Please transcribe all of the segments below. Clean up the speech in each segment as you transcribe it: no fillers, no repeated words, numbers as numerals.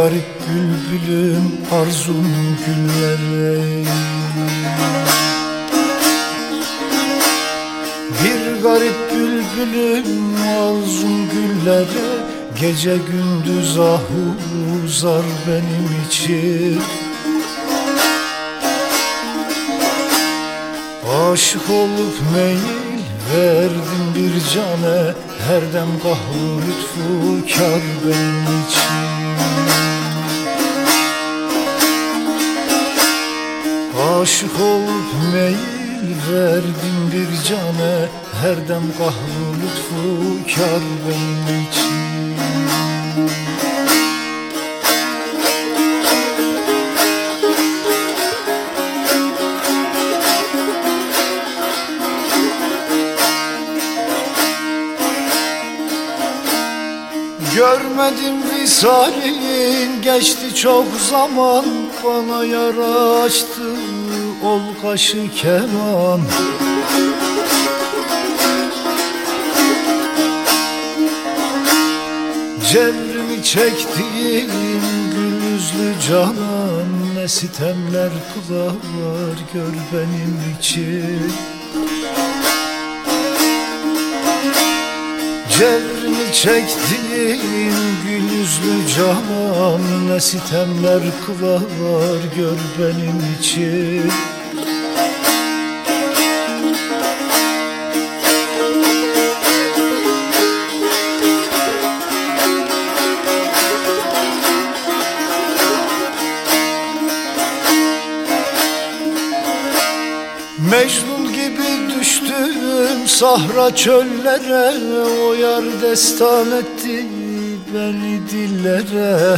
garip bülbülüm arzum güllere. Bir garip bülbülüm arzum güllere, gece gündüz ahuzar benim için. Aşık olup meyil verdim bir cane, her dem kahru lütfu kar benim için. Aşık olup meyil verdim bir cane, her dem kahru lütfu kar benim için. Görmedim visalin, geçti çok zaman, bana yara açtı ol kaşı keman. Cevrimi çektiğim gül yüzlü canan, ne sitemler kılar gör benim için. Cevrimi çektiğim gül yüzlü canan, ne sitemler kılar gör benim için. Mecnun gibi düştüm sahra çöllere, o yar destan etti beni dillere.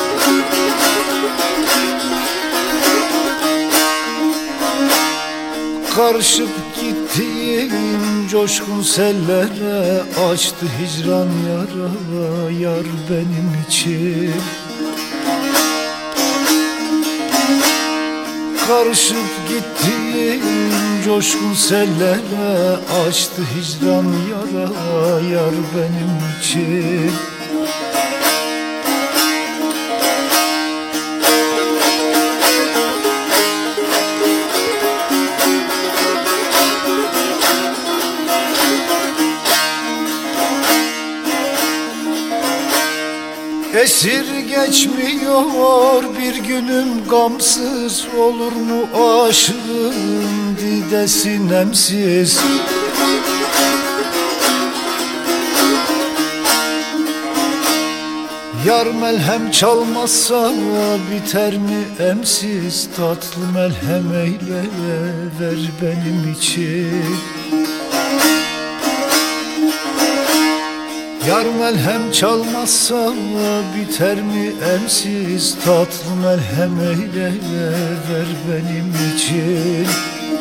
Karışıp gittiğim coşkun sellere, açtı hicran yara yar benim için. Karışıp gittiğim coşkun sellere, açtı hicran yara yar benim için. Esir geçmiyor bir günüm gamsız, olur mu aşığın didesi nemsiz. Yar melhem çalmazsa biter mi emsiz, tatlı melhem eyle ver benim için. Yar melhem çalmazsa biter mi emsiz, tatlı melhem eyle ver benim için.